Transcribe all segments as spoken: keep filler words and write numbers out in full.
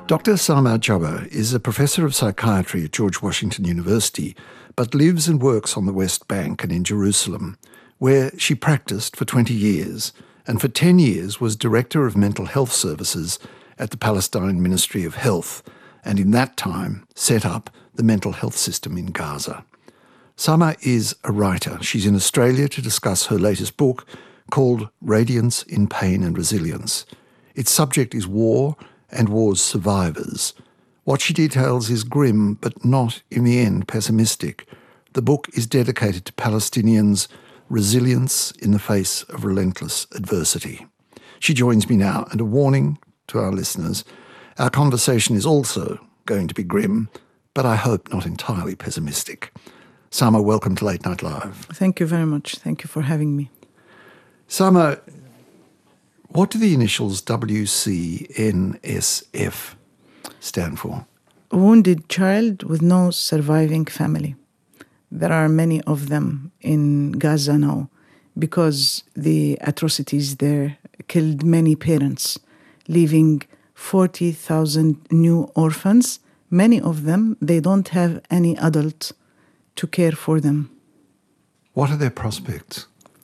Doctor Sama Jobber is a professor of psychiatry at George Washington University, but lives and works on the West Bank and in Jerusalem, where she practiced for twenty years and for ten years was Director of Mental Health Services at the Palestine Ministry of Health, and in that time set up the mental health system in Gaza. Sama is a writer. She's in Australia to discuss her latest book called Radiance in Pain and Resilience. Its subject is war and war's survivors. What she details is grim, but not, in the end, pessimistic. The book is dedicated to Palestinians' resilience in the face of relentless adversity. She joins me now, and a warning to our listeners, our conversation is also going to be grim, but I hope not entirely pessimistic. Sama, welcome to Late Night Live. Thank you very much. Thank you for having me. Sama, what do the initials W C N S F stand for? Wounded child with no surviving family. There are many of them in Gaza now because the atrocities there killed many parents, leaving forty thousand new orphans. Many of them, they don't have any adult to care for them. What are their prospects?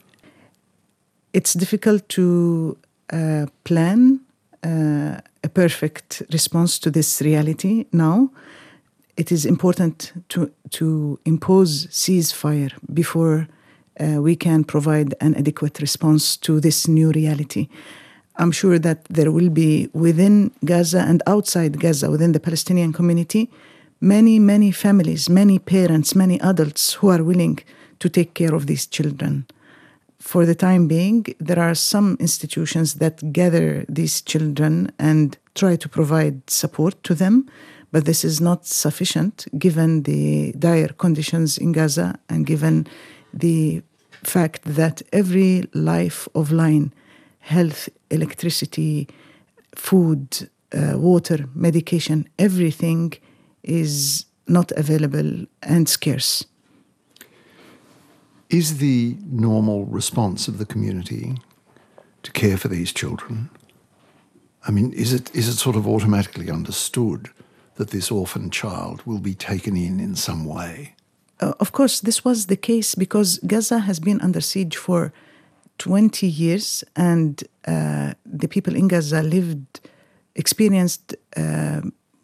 It's difficult to uh, plan uh, a perfect response to this reality now. It is important to, to impose ceasefire before uh, we can provide an adequate response to this new reality. I'm sure that there will be within Gaza and outside Gaza, within the Palestinian community, many, many families, many parents, many adults who are willing to take care of these children. For the time being, there are some institutions that gather these children and try to provide support to them, but this is not sufficient given the dire conditions in Gaza and given the fact that every life of line, health, electricity, food, uh, water, medication, everything is not available and scarce. Is the normal response of the community to care for these children, I mean, is it is it sort of automatically understood that this orphan child will be taken in in some way? Uh, of course, this was the case because Gaza has been under siege for twenty years, and uh, the people in Gaza lived, experienced uh,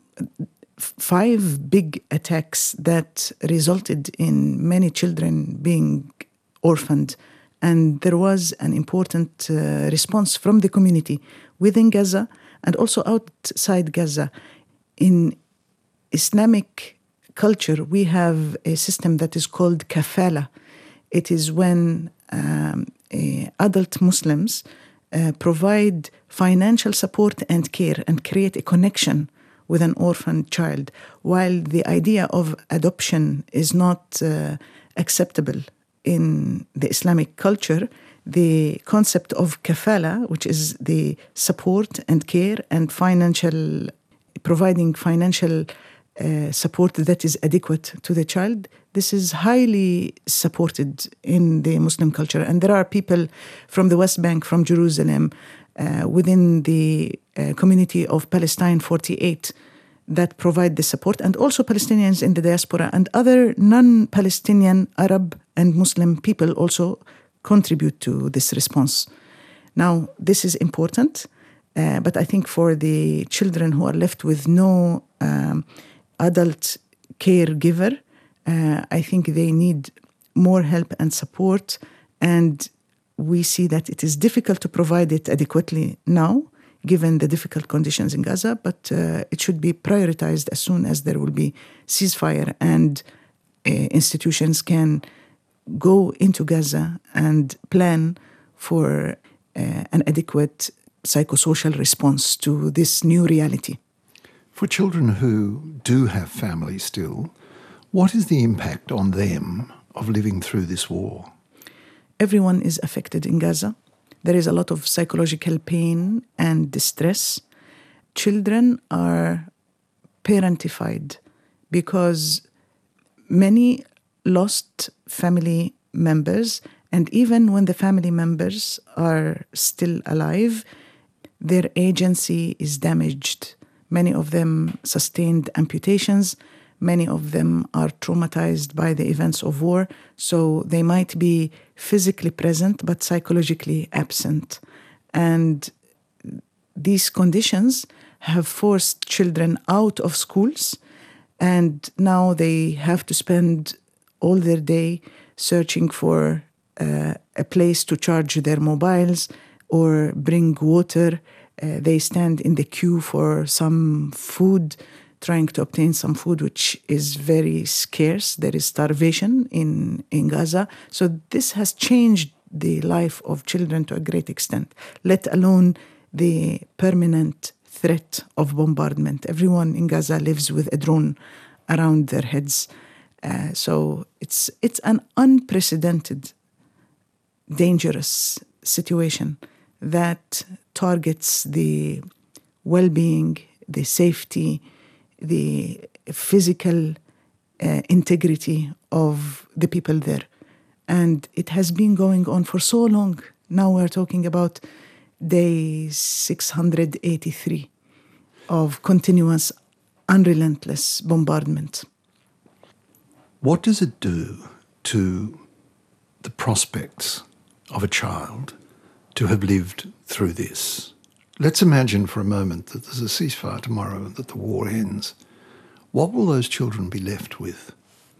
five big attacks that resulted in many children being orphaned. And there was an important uh, response from the community within Gaza and also outside Gaza. In Islamic culture, we have a system that is called kafala. It is when um, uh, adult Muslims uh, provide financial support and care and create a connection with an orphan child, while the idea of adoption is not uh, acceptable in the Islamic culture. The concept of kafala, which is the support and care and financial, providing financial uh, support that is adequate to the child, this is highly supported in the Muslim culture. And there are people from the West Bank, from Jerusalem, uh, within the uh, community of Palestine forty-eight that provide the support, and also Palestinians in the diaspora and other non-Palestinian Arab and Muslim people also contribute to this response. Now, this is important, uh, but I think for the children who are left with no um, adult caregiver, uh, I think they need more help and support, and we see that it is difficult to provide it adequately now, given the difficult conditions in Gaza, but uh, it should be prioritized as soon as there will be ceasefire and uh, institutions can go into Gaza and plan for uh, an adequate psychosocial response to this new reality. For children who do have families still, what is the impact on them of living through this war? Everyone is affected in Gaza. There is a lot of psychological pain and distress. Children are parentified because many lost family members, and even when the family members are still alive, their agency is damaged Many of them sustained amputations. Many of them are traumatized by the events of war. So they might be physically present, but psychologically absent. And these conditions have forced children out of schools. And now they have to spend all their day searching for uh, a place to charge their mobiles or bring water. Uh, they stand in the queue for some food, trying to obtain some food, which is very scarce. There is starvation in, in Gaza. So this has changed the life of children to a great extent, let alone the permanent threat of bombardment. Everyone in Gaza lives with a drone around their heads. Uh, so it's it's an unprecedented, dangerous situation that targets the well-being, the safety, the physical uh, integrity of the people there. And it has been going on for so long. Now we're talking about day six hundred eighty-three of continuous, unrelentless bombardment. What does it do to the prospects of a child to have lived through this? Let's imagine for a moment that there's a ceasefire tomorrow and that the war ends. What will those children be left with?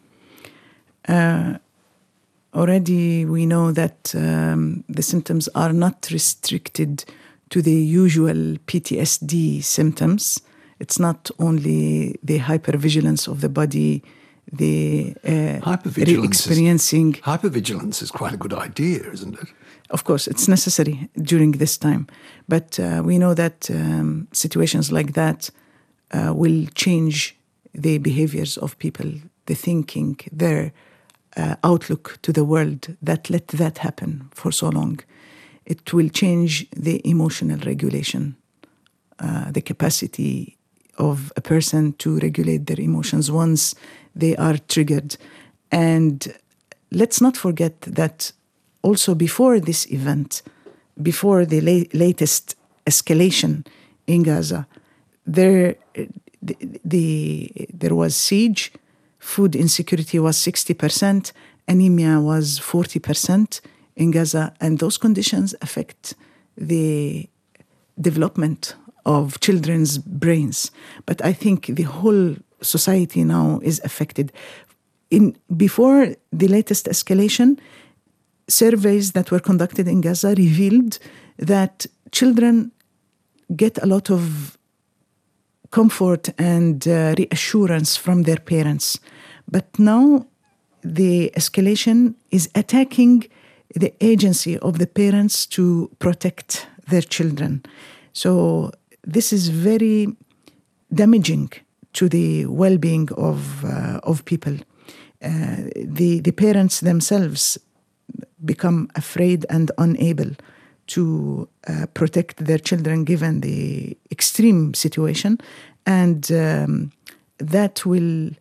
Uh, already we know that um, the symptoms are not restricted to the usual P T S D symptoms. It's not only the hypervigilance of the body, the uh, hypervigilance experiencing. Is, hypervigilance is quite a good idea, isn't it? Of course, it's necessary during this time. But uh, we know that um, situations like that uh, will change the behaviors of people, the thinking, their uh, outlook to the world that let that happen for so long. It will change the emotional regulation, uh, the capacity of a person to regulate their emotions once they are triggered. And let's not forget that also before this event, before the la- latest escalation in Gaza, there, the, the, there was siege, food insecurity was sixty percent, anemia was forty percent in Gaza, and those conditions affect the development of children's brains. But I think the whole society now is affected. In before the latest escalation, surveys that were conducted in Gaza revealed that children get a lot of comfort and uh, reassurance from their parents. But now the escalation is attacking the agency of the parents to protect their children. So this is very damaging to the well-being of uh, of people. Uh, the the parents themselves become afraid and unable to uh, protect their children given the extreme situation, and um, that will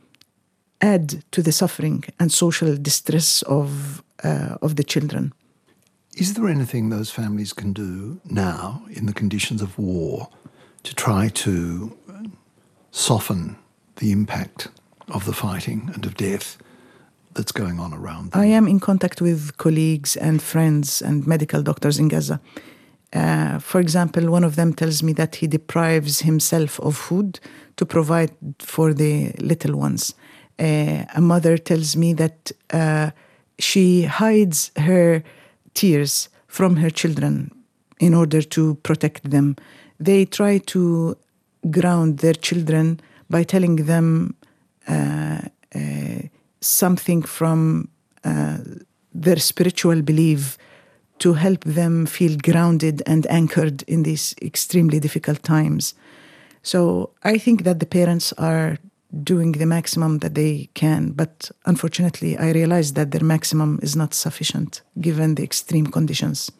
add to the suffering and social distress of uh, of the children. Is there anything those families can do now in the conditions of war to try to soften the impact of the fighting and of death that's going on around them? I am in contact with colleagues and friends and medical doctors in Gaza. Uh, for example, one of them tells me that he deprives himself of food to provide for the little ones. Uh, a mother tells me that uh, she hides her tears from her children in order to protect them. They try to ground their children by telling them uh, uh, something from uh, their spiritual belief to help them feel grounded and anchored in these extremely difficult times. So I think that the parents are doing the maximum that they can, but unfortunately I realize that their maximum is not sufficient given the extreme conditions.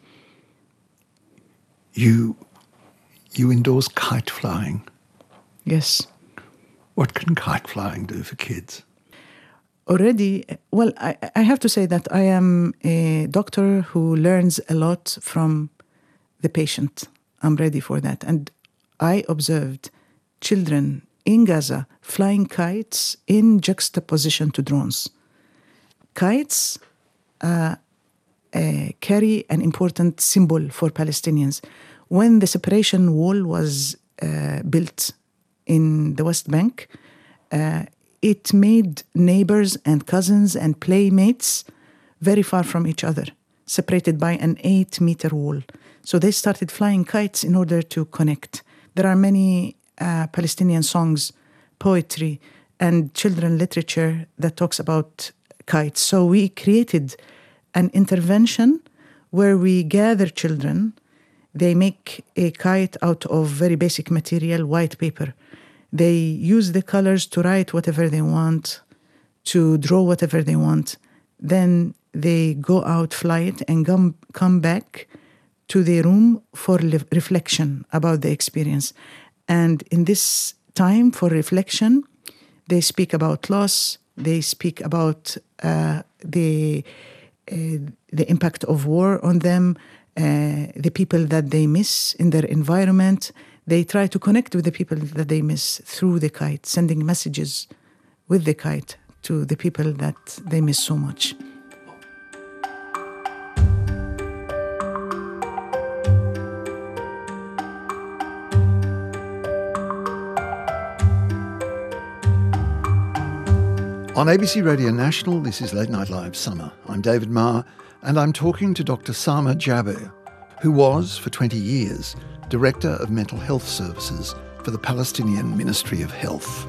You, you endorse kite flying. Yes. What can kite flying do for kids? Already, well, I, I have to say that I am a doctor who learns a lot from the patient. I'm ready for that. And I observed children in Gaza flying kites in juxtaposition to drones. Kites uh, uh, carry an important symbol for Palestinians. When the separation wall was uh, built in the West Bank, uh, it made neighbors and cousins and playmates very far from each other, separated by an eight-meter wall. So they started flying kites in order to connect. There are many uh, Palestinian songs, poetry, and children literature that talks about kites. So we created an intervention where we gather children. They make a kite out of very basic material, white paper. They use the colors to write whatever they want, to draw whatever they want. Then they go out, fly it, and come, come back to the room for le- reflection about the experience. And in this time for reflection, they speak about loss, they speak about uh, the, uh, the impact of war on them, uh, the people that they miss in their environment. They try to connect with the people that they miss through the kite, sending messages with the kite to the people that they miss so much. On A B C Radio National, this is Late Night Live Summer. I'm David Marr, and I'm talking to Doctor Sama Jabir, who was, for twenty years, Director of Mental Health Services for the Palestinian Ministry of Health.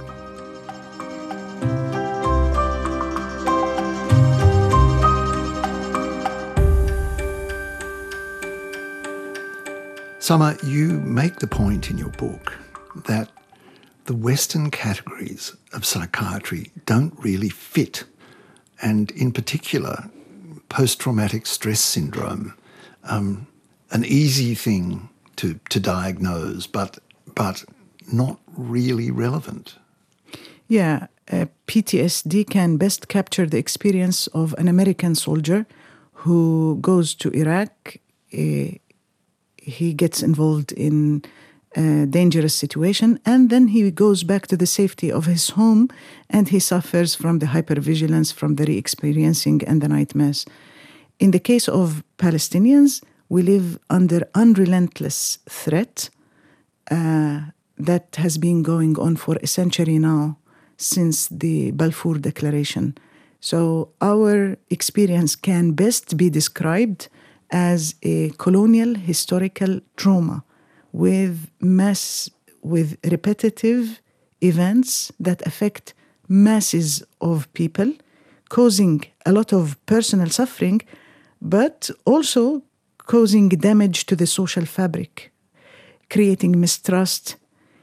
Sama, you make the point in your book that the Western categories of psychiatry don't really fit, and in particular, post-traumatic stress syndrome, um, an easy thing to, to diagnose, but but not really relevant. Yeah, uh, P T S D can best capture the experience of an American soldier who goes to Iraq. Uh, he gets involved in a dangerous situation, and then he goes back to the safety of his home, and he suffers from the hypervigilance, from the re-experiencing and the nightmares. In the case of Palestinians, we live under unrelentless threat uh, that has been going on for a century now, since the Balfour Declaration. So our experience can best be described as a colonial historical trauma with mass, with repetitive events that affect masses of people, causing a lot of personal suffering, but also causing damage to the social fabric, creating mistrust,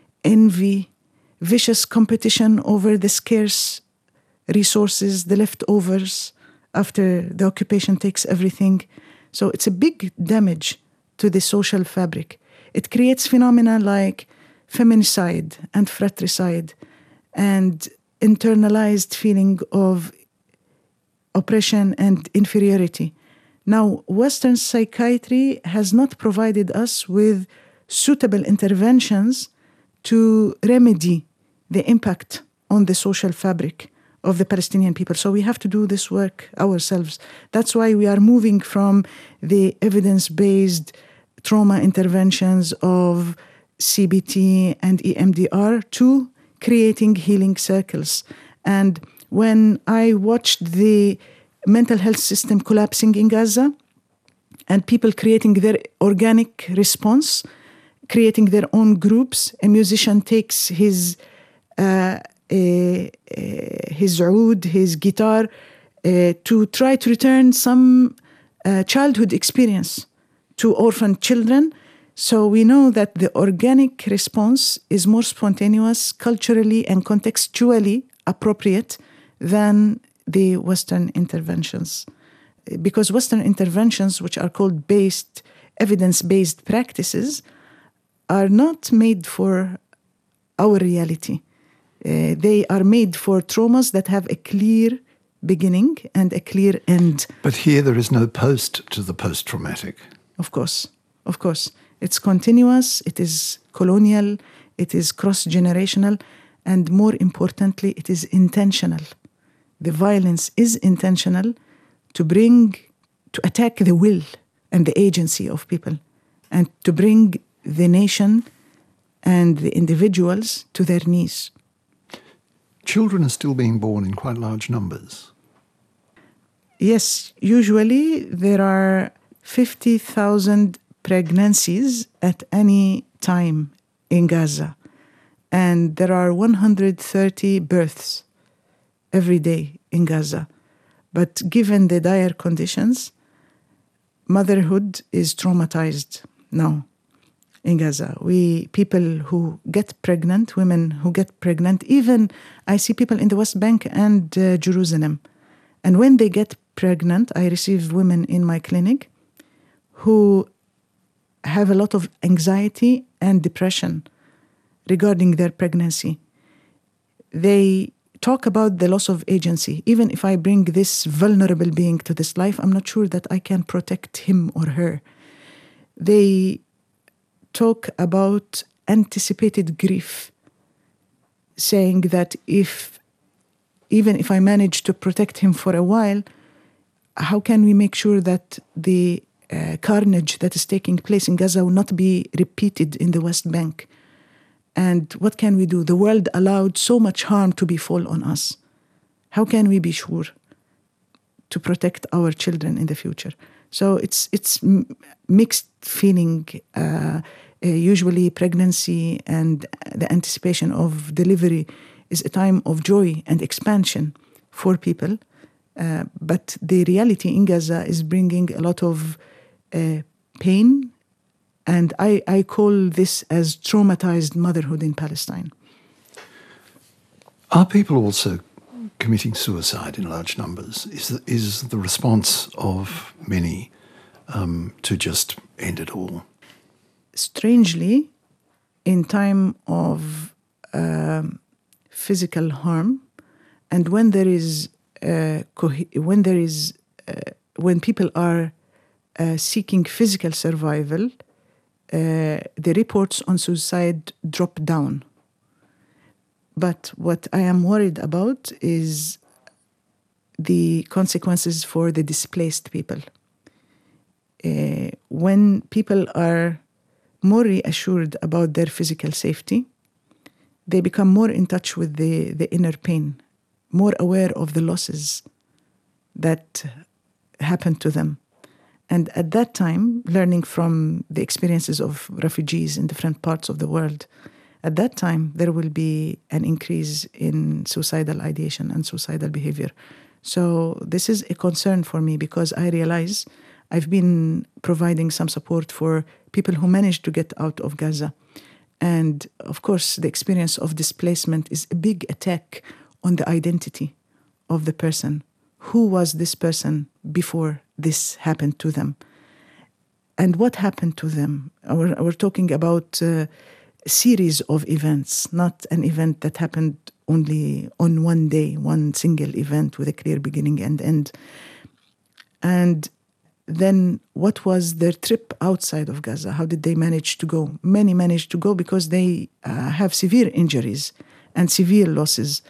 envy, vicious competition over the scarce resources, the leftovers after the occupation takes everything. So it's a big damage to the social fabric. It creates phenomena like feminicide and fratricide and internalized feeling of oppression and inferiority. Now, Western psychiatry has not provided us with suitable interventions to remedy the impact on the social fabric of the Palestinian people. So we have to do this work ourselves. That's why we are moving from the evidence-based trauma interventions of C B T and E M D R to creating healing circles. And when I watched the mental health system collapsing in Gaza and people creating their organic response, creating their own groups, a musician takes his uh, a, a, his oud, his guitar, uh, to try to return some uh, childhood experience to orphan children. So we know that the organic response is more spontaneous, culturally and contextually appropriate than the Western interventions. Because Western interventions, which are called based, evidence-based practices, are not made for our reality. Uh, they are made for traumas that have a clear beginning and a clear end. But here there is no post to the post-traumatic. Of course, of course. It's continuous, it is colonial, it is cross-generational, and more importantly, it is intentional. The violence is intentional to bring, to attack the will and the agency of people, and to bring the nation and the individuals to their knees. Children are still being born in quite large numbers. Yes, usually there are fifty thousand pregnancies at any time in Gaza, and there are one hundred thirty births every day in Gaza. But given the dire conditions, motherhood is traumatized now in Gaza. We, people who get pregnant, women who get pregnant, even I see people in the West Bank and uh, Jerusalem. And when they get pregnant, I receive women in my clinic who have a lot of anxiety and depression regarding their pregnancy. They talk about the loss of agency. Even if I bring this vulnerable being to this life, I'm not sure that I can protect him or her. They talk about anticipated grief, saying that if, even if I manage to protect him for a while, how can we make sure that the uh, carnage that is taking place in Gaza will not be repeated in the West Bank? And what can we do? The world allowed so much harm to befall on us. How can we be sure to protect our children in the future? So it's it's mixed feeling. Uh, uh, usually pregnancy and the anticipation of delivery is a time of joy and expansion for people. Uh, but the reality in Gaza is bringing a lot of uh, pain. And I, I call this as traumatized motherhood in Palestine. Are people also committing suicide in large numbers? Is the, is the response of many um, to just end it all? Strangely, in time of um, physical harm, and when there is uh, co- when there is uh, when people are uh, seeking physical survival, Uh, the reports on suicide drop down. But what I am worried about is the consequences for the displaced people. Uh, when people are more reassured about their physical safety, they become more in touch with the, the inner pain, more aware of the losses that happened to them. And at that time, learning from the experiences of refugees in different parts of the world, at that time, there will be an increase in suicidal ideation and suicidal behavior. So this is a concern for me because I realize I've been providing some support for people who managed to get out of Gaza. And of course, the experience of displacement is a big attack on the identity of the person. Who was this person before this happened to them? And what happened to them? We're, we're talking about uh, a series of events, not an event that happened only on one day, one single event with a clear beginning and end. And then what was their trip outside of Gaza? How did they manage to go? Many managed to go because they uh, have severe injuries and severe losses.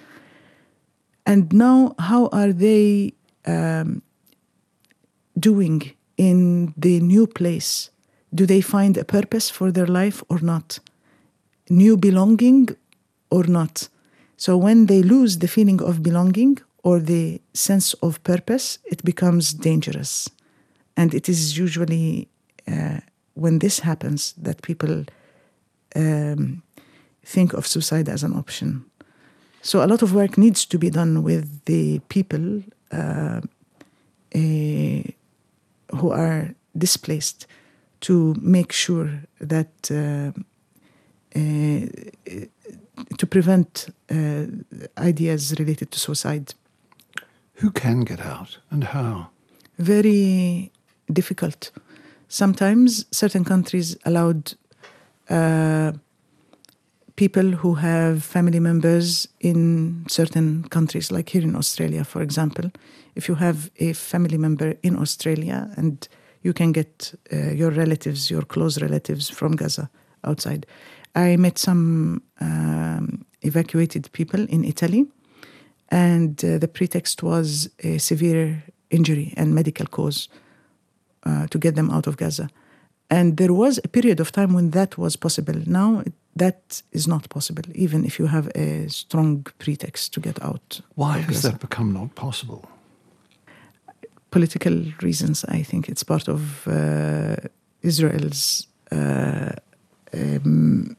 And now, how are they um, doing in the new place? Do they find a purpose for their life or not? New belonging or not? So when they lose the feeling of belonging or the sense of purpose, it becomes dangerous. And it is usually uh, when this happens that people um, think of suicide as an option. So a lot of work needs to be done with the people uh, uh, who are displaced to make sure that uh, uh, to prevent uh, ideas related to suicide. Who can get out and how? Very difficult. Sometimes certain countries allowed uh, people who have family members in certain countries, like here in Australia, for example. If you have a family member in Australia and you can get uh, your relatives, your close relatives from Gaza outside. I met some um, evacuated people in Italy, and uh, the pretext was a severe injury and medical cause uh, to get them out of Gaza. And there was a period of time when that was possible. Now that is not possible, even if you have a strong pretext to get out. Why of has Gaza. that become not possible? Political reasons, I think. It's part of uh, Israel's uh, um,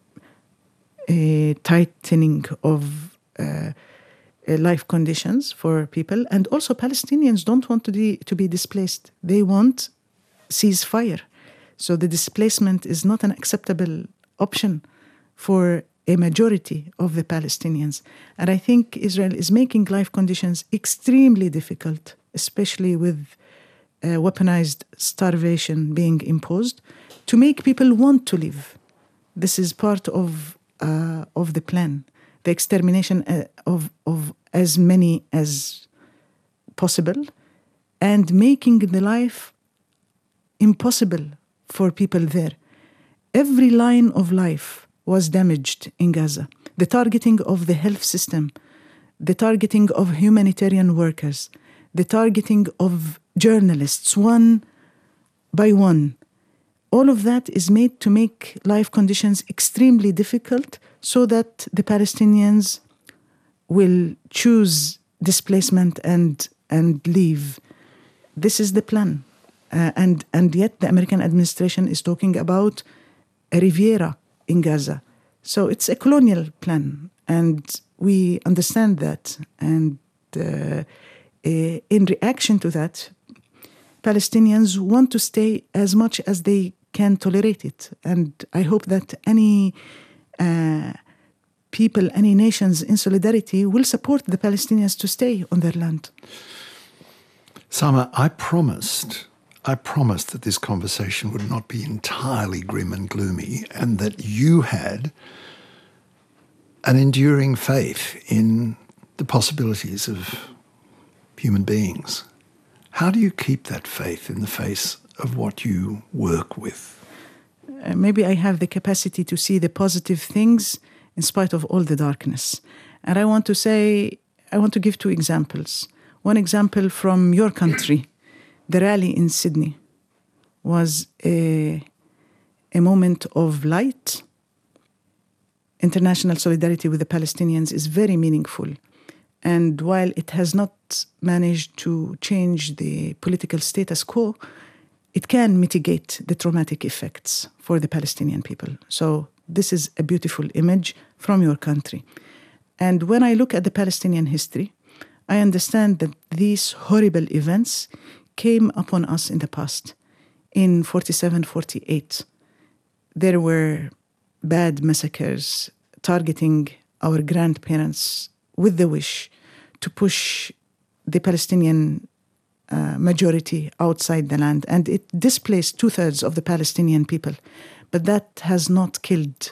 a tightening of uh, life conditions for people. And also Palestinians don't want to be, to be displaced. They want ceasefire. So the displacement is not an acceptable option for a majority of the Palestinians. And I think Israel is making life conditions extremely difficult, especially with uh, weaponized starvation being imposed, to make people want to live. This is part of uh, of the plan, the extermination uh, of, of as many as possible, and making the life impossible for people there. Every line of life was damaged in Gaza. The targeting of the health system, the targeting of humanitarian workers, the targeting of journalists, one by one. All of that is made to make life conditions extremely difficult so that the Palestinians will choose displacement and, and leave. This is the plan. Uh, and, and yet the American administration is talking about a Riviera in Gaza. So it's a colonial plan, and we understand that. And uh, in reaction to that, Palestinians want to stay as much as they can tolerate it. And I hope that any uh, people, any nations in solidarity will support the Palestinians to stay on their land. Sama, I promised... I promised that this conversation would not be entirely grim and gloomy, and that you had an enduring faith in the possibilities of human beings. How do you keep that faith in the face of what you work with? Uh, maybe I have the capacity to see the positive things in spite of all the darkness. And I want to say, I want to give two examples. One example from your country. The rally in Sydney was a, a moment of light. International solidarity with the Palestinians is very meaningful. And while it has not managed to change the political status quo, it can mitigate the traumatic effects for the Palestinian people. So this is a beautiful image from your country. And when I look at the Palestinian history, I understand that these horrible events came upon us in the past. In forty-seven forty-eight, there were bad massacres targeting our grandparents with the wish to push the Palestinian uh, majority outside the land. And it displaced two-thirds of the Palestinian people. But that has not killed,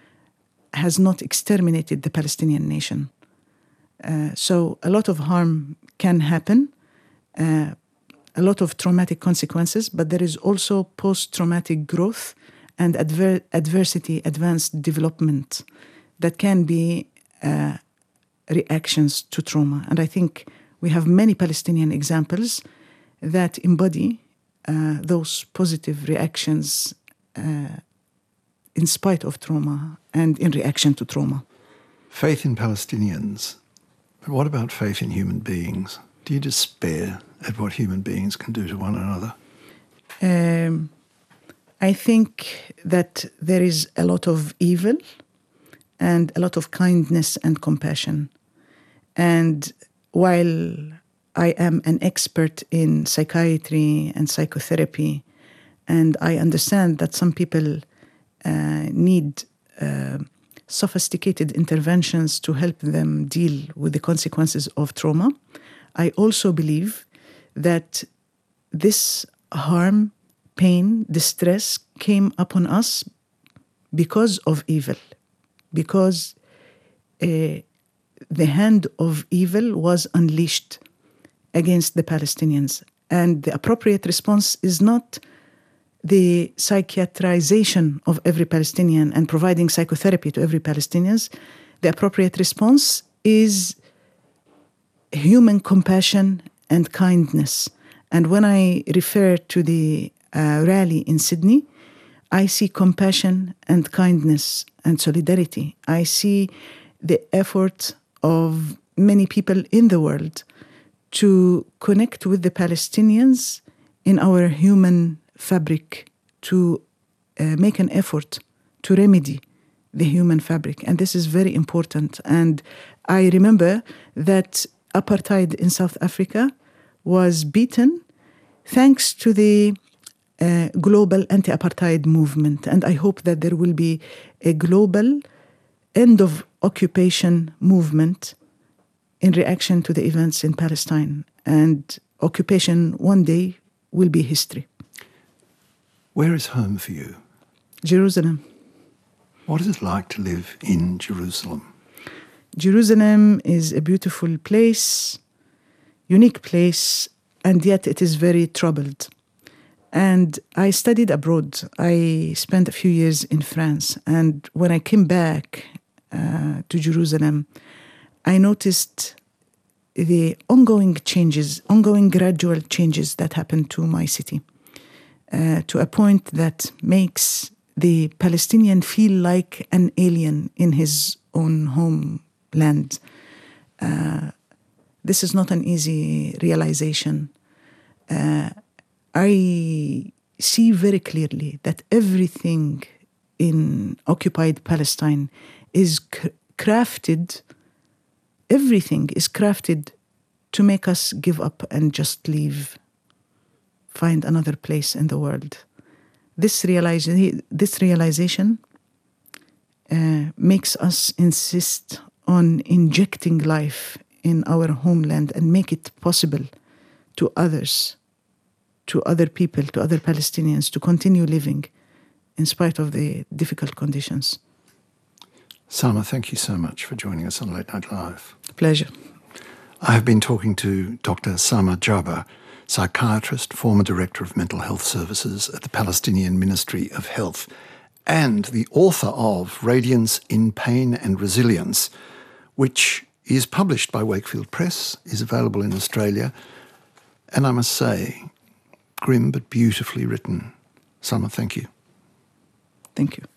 has not exterminated the Palestinian nation. Uh, so a lot of harm can happen. Uh, a lot of traumatic consequences, but there is also post-traumatic growth and adver- adversity, advanced development that can be uh, reactions to trauma. And I think we have many Palestinian examples that embody uh, those positive reactions uh, in spite of trauma and in reaction to trauma. Faith in Palestinians, but what about faith in human beings? Do you despair at what human beings can do to one another? Um, I think that there is a lot of evil and a lot of kindness and compassion. And while I am an expert in psychiatry and psychotherapy, and I understand that some people uh, need uh, sophisticated interventions to help them deal with the consequences of trauma, I also believe that this harm, pain, distress came upon us because of evil, because uh, the hand of evil was unleashed against the Palestinians. And the appropriate response is not the psychiatrization of every Palestinian and providing psychotherapy to every Palestinian, the appropriate response is human compassion and kindness. And when I refer to the uh, rally in Sydney, I see compassion and kindness and solidarity. I see the effort of many people in the world to connect with the Palestinians in our human fabric, to uh, make an effort to remedy the human fabric. And this is very important. And I remember that apartheid in South Africa was beaten thanks to the uh, global anti-apartheid movement. And I hope that there will be a global end of occupation movement in reaction to the events in Palestine. And occupation one day will be history. Where is home for you? Jerusalem. What is it like to live in Jerusalem? Jerusalem is a beautiful place, unique place, and yet it is very troubled. And I studied abroad. I spent a few years in France. And when I came back uh, to Jerusalem, I noticed the ongoing changes, ongoing gradual changes that happened to my city, uh, to a point that makes the Palestinian feel like an alien in his own homeland. Uh, this is not an easy realization. Uh, I see very clearly that everything in occupied Palestine is c- crafted, everything is crafted to make us give up and just leave, find another place in the world. This, realiza- this realization uh, makes us insist on injecting life in our homeland and make it possible to others, to other people, to other Palestinians to continue living in spite of the difficult conditions. Sama, thank you so much for joining us on Late Night Live. Pleasure. I have been talking to Doctor Sama Jabber, psychiatrist, former director of mental health services at the Palestinian Ministry of Health, and the author of Radiance in Pain and Resilience, which is published by Wakefield Press, is available in Australia, and I must say, grim but beautifully written. Sama, thank you. Thank you.